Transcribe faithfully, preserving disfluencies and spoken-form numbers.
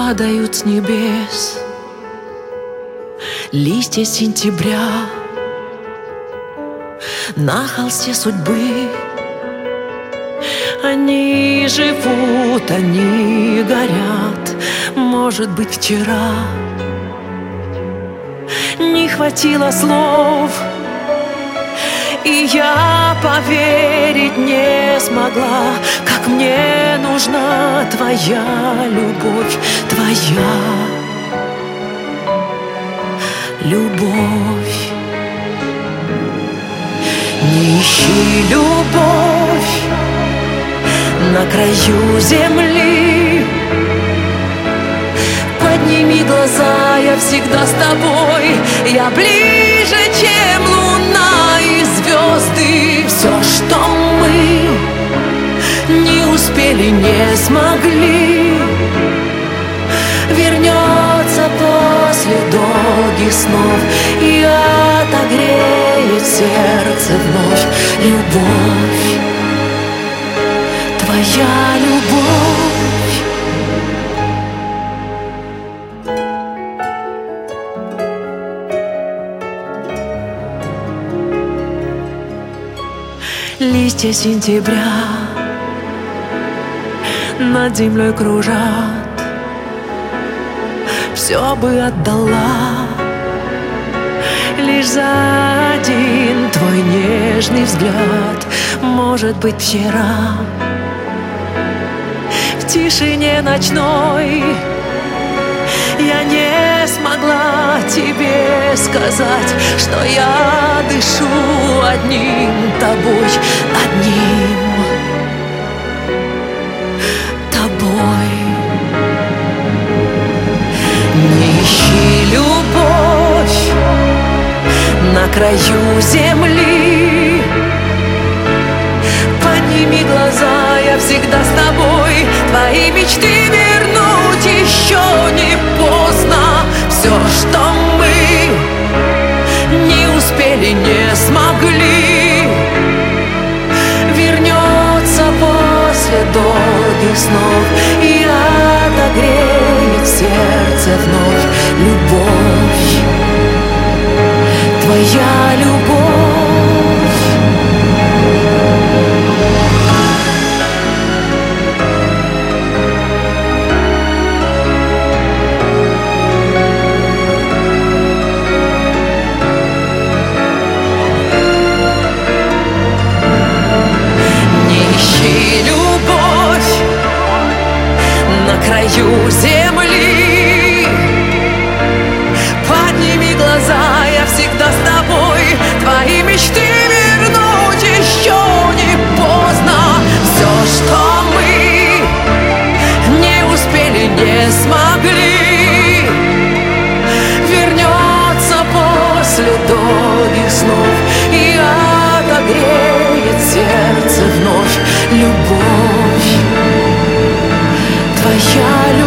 падают с небес листья сентября на холсте судьбы. Они живут, они горят. Может быть, вчера не хватило слов, и я поверить не смогла, как мне нужна твоя любовь, твоя любовь. Не ищи любовь на краю земли. Подними глаза, я всегда с тобой. Я ближе, чем луна и звезды. Все, что мы не успели, не смогли, вернется после долгих снов и отогреет сердце вновь. Любовь, твоя любовь. Листья сентября над землей кружат. Все бы отдала лишь за один твой нежный взгляд. Может быть, вчера в тишине ночной я не смогла тебе сказать, что я дышу одним тобой, одним тобой. Не ищи любовь на краю земли. Подними глаза, я всегда с тобой. Твои мечты вернуть еще не поздно. Все, что мы не успели, не смогли, вернется после долгих снов и отогреет сердце вновь. Любовь, твоя любовь. На краю земли подними глаза, я всегда с тобой. Твои мечты вернуть еще не поздно. Все, что мы не успели, не смогли, вернется после долгих снов и отогреет сердце вновь. Любовь, твоя любовь.